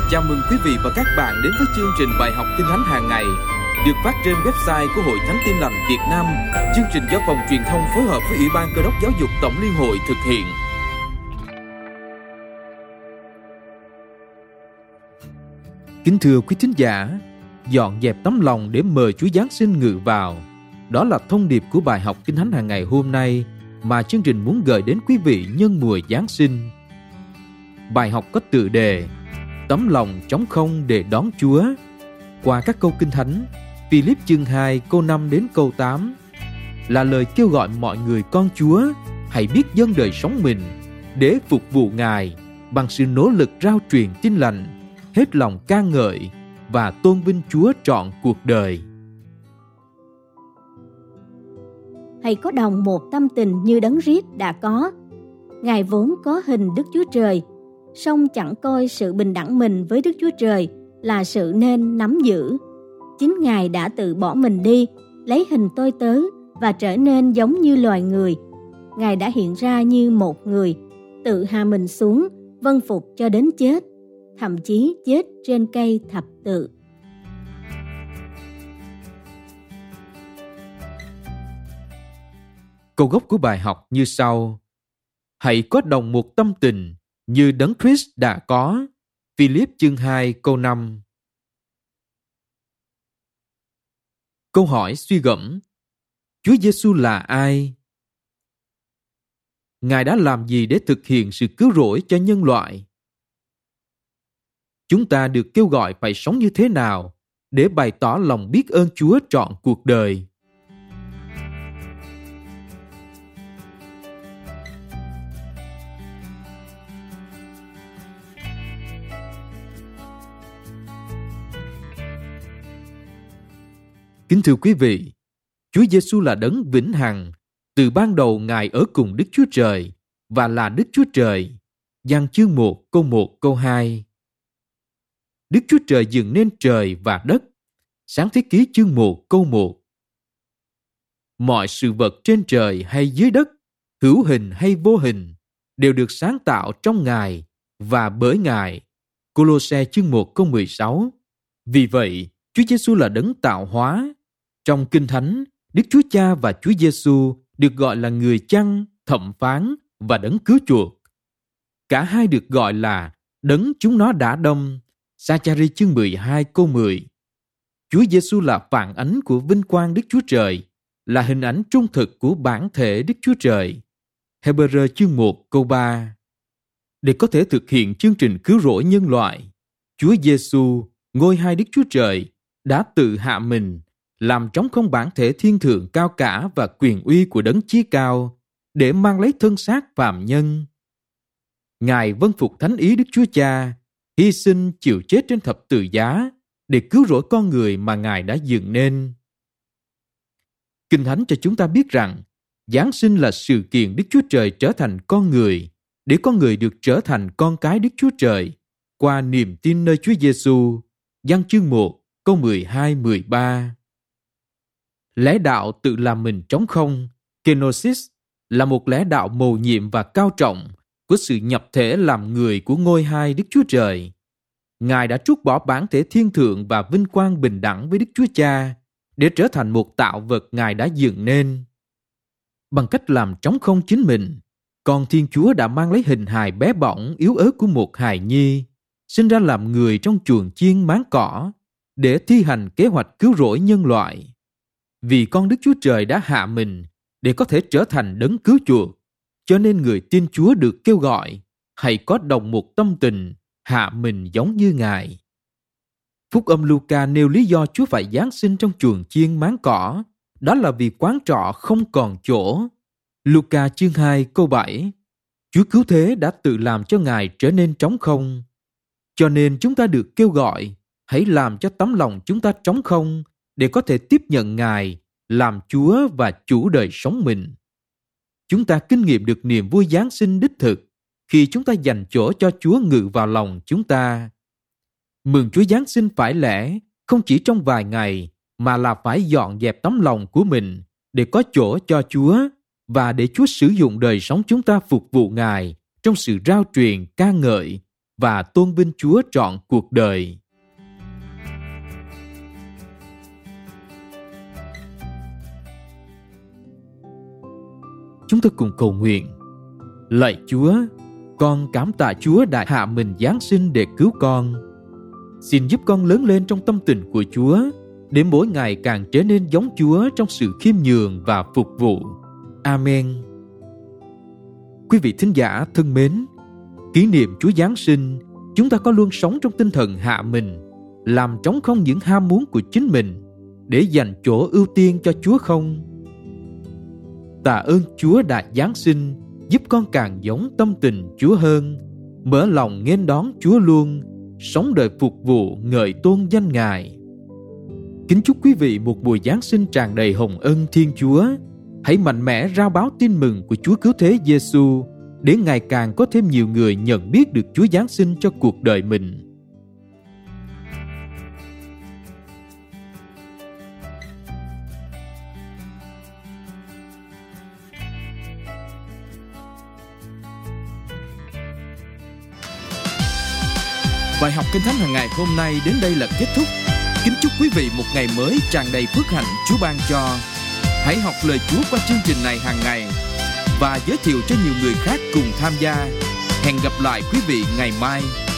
Chào mừng quý vị và các bạn đến với chương trình bài học Kinh Thánh hàng ngày được phát trên website của Hội Thánh Tin Lành Việt Nam. Chương trình do Phòng Truyền thông phối hợp với Ủy ban Cơ đốc Giáo dục Tổng Liên hội thực hiện. Kính thưa quý thính giả, dọn dẹp tấm lòng để mời Chúa Giáng sinh ngự vào. Đó là thông điệp của bài học Kinh Thánh hàng ngày hôm nay mà chương trình muốn gửi đến quý vị nhân mùa Giáng sinh. Bài học có tựa đề Tấm lòng trống không để đón Chúa. Qua các câu Kinh Thánh, Philip chương 2 câu 5 đến câu 8 là lời kêu gọi mọi người con Chúa hãy biết dâng đời sống mình để phục vụ Ngài bằng sự nỗ lực rao truyền tin lành, hết lòng ca ngợi và tôn vinh Chúa trọn cuộc đời. Hãy có đồng một tâm tình như Đấng Christ đã có. Ngài vốn có hình Đức Chúa Trời, song chẳng coi sự bình đẳng mình với Đức Chúa Trời là sự nên nắm giữ. Chính Ngài đã tự bỏ mình đi, lấy hình tôi tớ và trở nên giống như loài người. Ngài đã hiện ra như một người, tự hạ mình xuống, vâng phục cho đến chết, thậm chí chết trên cây thập tự. Câu gốc của bài học như sau: Hãy có đồng một tâm tình như Đấng Christ đã có. Philip chương 2 câu 5. Câu hỏi suy gẫm: Chúa Giêsu là ai? Ngài đã làm gì để thực hiện sự cứu rỗi cho nhân loại? Chúng ta được kêu gọi phải sống như thế nào để bày tỏ lòng biết ơn Chúa trọn cuộc đời? Kính thưa quý vị, Chúa Giêsu là Đấng vĩnh hằng. Từ ban đầu Ngài ở cùng Đức Chúa Trời và là Đức Chúa Trời. Giăng chương 1 câu 1 câu 2. Đức Chúa Trời dựng nên trời và đất. Sáng thế ký chương 1 câu 1. Mọi sự vật trên trời hay dưới đất, hữu hình hay vô hình, đều được sáng tạo trong Ngài và bởi Ngài. Cô-lô-se chương 1 câu 16. Vì vậy, Chúa Giêsu là Đấng tạo hóa. Trong Kinh Thánh, Đức Chúa Cha và Chúa Giêsu được gọi là người chăn, thẩm phán và Đấng cứu chuộc. Cả hai được gọi là Đấng chúng nó đã đâm. Sa-cha-ri chương 12 câu 10. Chúa Giêsu là phản ánh của vinh quang Đức Chúa Trời, là hình ảnh trung thực của bản thể Đức Chúa Trời. Hê-bơ-rơ chương 1 câu 3. Để có thể thực hiện chương trình cứu rỗi nhân loại, Chúa Giêsu, ngôi hai Đức Chúa Trời, đã tự hạ mình, làm trống không bản thể thiên thượng cao cả và quyền uy của Đấng Chí Cao để mang lấy thân xác phàm nhân. Ngài vâng phục thánh ý Đức Chúa Cha, hy sinh chịu chết trên thập tự giá để cứu rỗi con người mà Ngài đã dựng nên. Kinh Thánh cho chúng ta biết rằng Giáng sinh là sự kiện Đức Chúa Trời trở thành con người, để con người được trở thành con cái Đức Chúa Trời qua niềm tin nơi Chúa Giêsu. Giăng chương 1 câu 12-13. Lẽ đạo tự làm mình trống không, kenosis, là một lẽ đạo mầu nhiệm và cao trọng của sự nhập thể làm người của ngôi hai Đức Chúa Trời. Ngài đã trút bỏ bản thể thiên thượng và vinh quang bình đẳng với Đức Chúa Cha để trở thành một tạo vật Ngài đã dựng nên. Bằng cách làm trống không chính mình, con Thiên Chúa đã mang lấy hình hài bé bỏng yếu ớt của một hài nhi, sinh ra làm người trong chuồng chiên máng cỏ để thi hành kế hoạch cứu rỗi nhân loại. Vì con Đức Chúa Trời đã hạ mình để có thể trở thành Đấng cứu chuộc, cho nên người tin Chúa được kêu gọi hãy có đồng một tâm tình, hạ mình giống như Ngài. Phúc âm Luca nêu lý do Chúa phải giáng sinh trong chuồng chiên máng cỏ, đó là vì quán trọ không còn chỗ. Luca chương 2 câu 7. Chúa cứu thế đã tự làm cho Ngài trở nên trống không. Cho nên chúng ta được kêu gọi hãy làm cho tấm lòng chúng ta trống không để có thể tiếp nhận Ngài làm Chúa và chủ đời sống mình. Chúng ta kinh nghiệm được niềm vui Giáng sinh đích thực khi chúng ta dành chỗ cho Chúa ngự vào lòng chúng ta. Mừng Chúa Giáng sinh phải lẽ không chỉ trong vài ngày mà là phải dọn dẹp tấm lòng của mình để có chỗ cho Chúa và để Chúa sử dụng đời sống chúng ta phục vụ Ngài trong sự rao truyền ca ngợi và tôn vinh Chúa trọn cuộc đời. Chúng ta cùng cầu nguyện. Lạy Chúa, con cảm tạ Chúa đã hạ mình giáng sinh để cứu con. Xin giúp con lớn lên trong tâm tình của Chúa, để mỗi ngày càng trở nên giống Chúa trong sự khiêm nhường và phục vụ. Amen. Quý vị thính giả thân mến, kỷ niệm Chúa Giáng sinh, chúng ta có luôn sống trong tinh thần hạ mình, làm trống không những ham muốn của chính mình để dành chỗ ưu tiên cho Chúa không? Tạ ơn Chúa đã Giáng sinh, giúp con càng giống tâm tình Chúa hơn, mở lòng nghênh đón Chúa luôn, sống đời phục vụ ngợi tôn danh Ngài. Kính chúc quý vị một mùa Giáng sinh tràn đầy hồng ân Thiên Chúa. Hãy mạnh mẽ rao báo tin mừng của Chúa Cứu Thế Giêsu để ngày càng có thêm nhiều người nhận biết được Chúa Giáng sinh cho cuộc đời mình. Bài học Kinh Thánh hàng ngày hôm nay đến đây là kết thúc. Kính chúc quý vị một ngày mới tràn đầy phước hạnh Chúa ban cho. Hãy học lời Chúa qua chương trình này hàng ngày và giới thiệu cho nhiều người khác cùng tham gia. Hẹn gặp lại quý vị ngày mai.